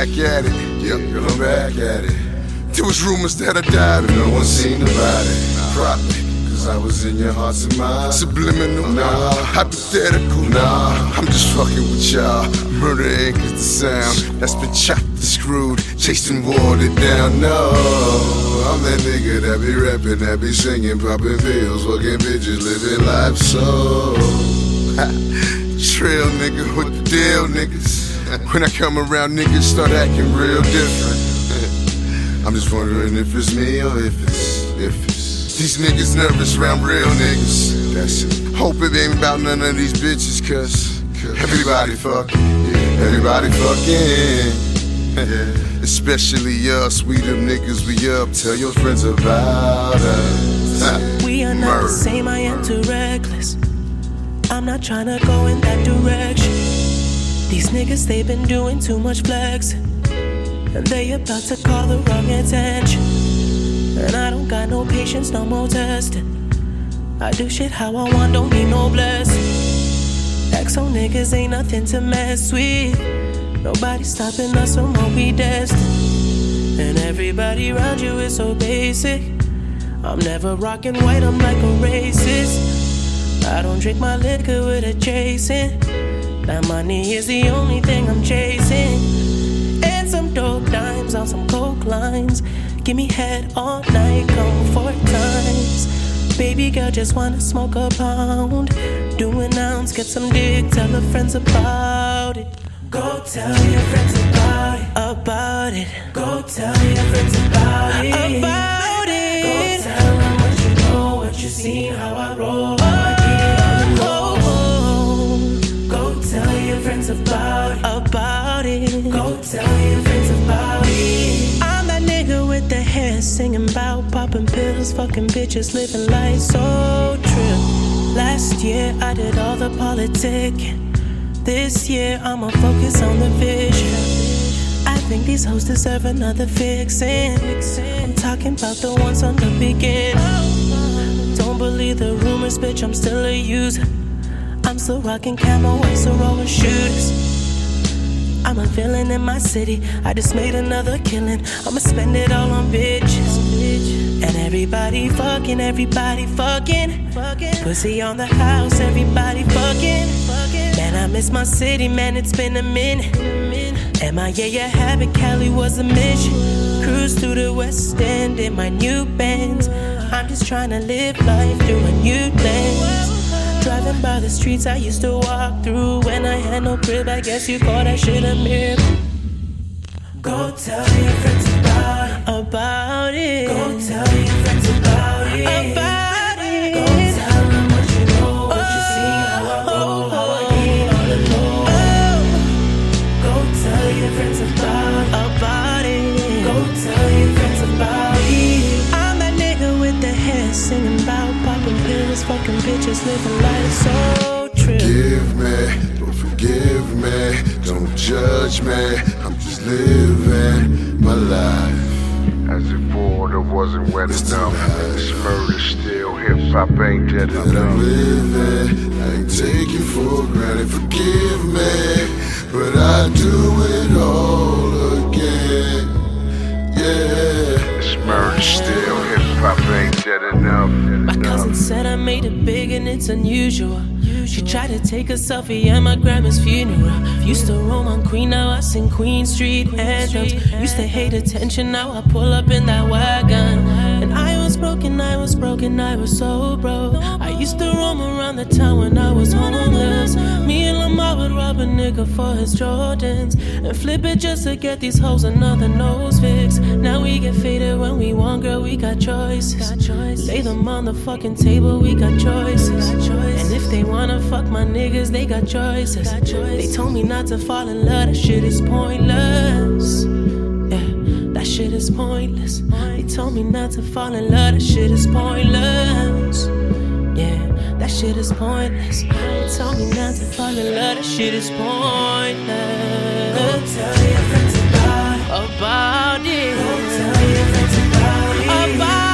back at it. Yep, girl, I'm back at it. There was rumors that I died, but no one seen about it. Probably, cause I was in your hearts and minds. Subliminal, nah. Hypothetical, nah. I'm just fucking with y'all. Murder ain't the sound that's been chopped and screwed, chased and watered down. No, I'm that nigga that be rapping, that be singing, popping pills, fucking bitches, living life so. Trail nigga with the deal, niggas. When I come around, niggas start acting real different. I'm just wondering if it's me or if it's these niggas nervous around real niggas. That's it. Hope it ain't about none of these bitches, cause everybody fucking, yeah, everybody fucking, yeah. Especially us, we them niggas, we up. Tell your friends about us. We are not the same, I am too reckless. I'm not tryna go in that direction. These niggas, they been doing too much flexing, and they about to call the wrong attention. And I don't got no patience, no more testing. I do shit how I want, don't need no blessing. XO niggas ain't nothing to mess with. Nobody stopping us from what we destined. And everybody around you is so basic. I'm never rocking white, I'm like a racist. I don't drink my liquor with a chasing. That money is the only thing I'm chasing. And some dope dimes on some coke lines. Give me head all night, come 4 times. Baby girl just wanna smoke a pound. Do an ounce, get some dick, tell her friends about it. Go tell your friends about it. About it. Go tell your friends about it. About it. Go tell them what you know, what you see, how I roll. About it. Go tell your friends about it. I'm that nigga with the hair singing about popping pills, fucking bitches, living life so true. Last year I did all the politicking. This year I'ma focus on the vision. I think these hoes deserve another fixin'. I'm talking about the ones on the beginning. Don't believe the rumors, bitch, I'm still a user. I'm still rocking camo, whites are rolling shooters. I'm a villain in my city, I just made another killing. I'ma spend it all on bitches. And everybody fucking, everybody fucking. Pussy on the house, everybody fucking. Man, I miss my city, man, it's been a minute. MIA, a habit, Cali was a mission. Cruise through the West End in my new Benz. I'm just trying to live life through a new lens. Driving by the streets I used to walk through when I had no crib, I guess you call that shit a miracle. Go tell your friends about it. About it. Go tell your friends about it. About it. Go tell them what you know, what you see, how I roll, how I get on the low. Go tell your friends about it. Go tell your friends about it. I'm that nigga with the hair singing about popping pills, fucking bitches, living life so true. Forgive me, don't forgive me, don't judge me. I'm just living my life as if water wasn't wet enough. This murder still, hip-hop ain't dead enough. I'm living, I ain't taking for granted. Forgive me, but I do it all again. Yeah, this murder still, hip-hop ain't dead enough. My cousin said I made it big and it's unusual. She tried to take a selfie at my grandma's funeral. Used to roam on Queen, now I sing Queen Street anthems. Used to hate attention, now I pull up in that wagon. And I was broken, I was so broke. I used to roam around the town when I was homeless. Me and Lamar would rob a nigga for his Jordans and flip it just to get these hoes another nose fix. Now we get faded when we want, girl, we got choices. Lay them on the fucking table, we got choices. And if they wanna fuck my niggas, they got choices. They told me not to fall in love, that shit is pointless. Yeah, that shit is pointless. They told me not to fall in love, that shit is pointless. Yeah, that shit is pointless. They told me not to fall in love, that shit is pointless. Go tell your friends about it. Go tell your friends about it. About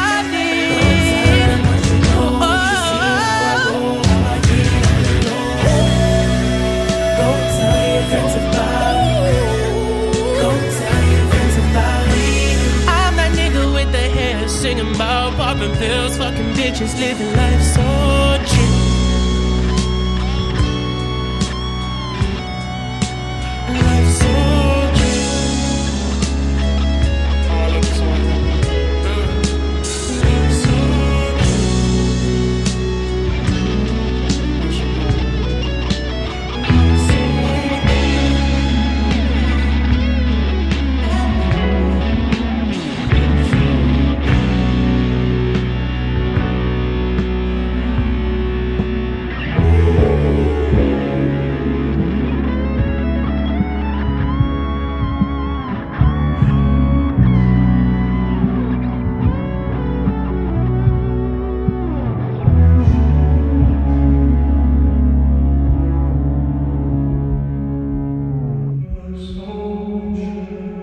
friends about it. Go tell pills, fucking bitches, living life so chill. Life so chill. All of this one. Life so chill.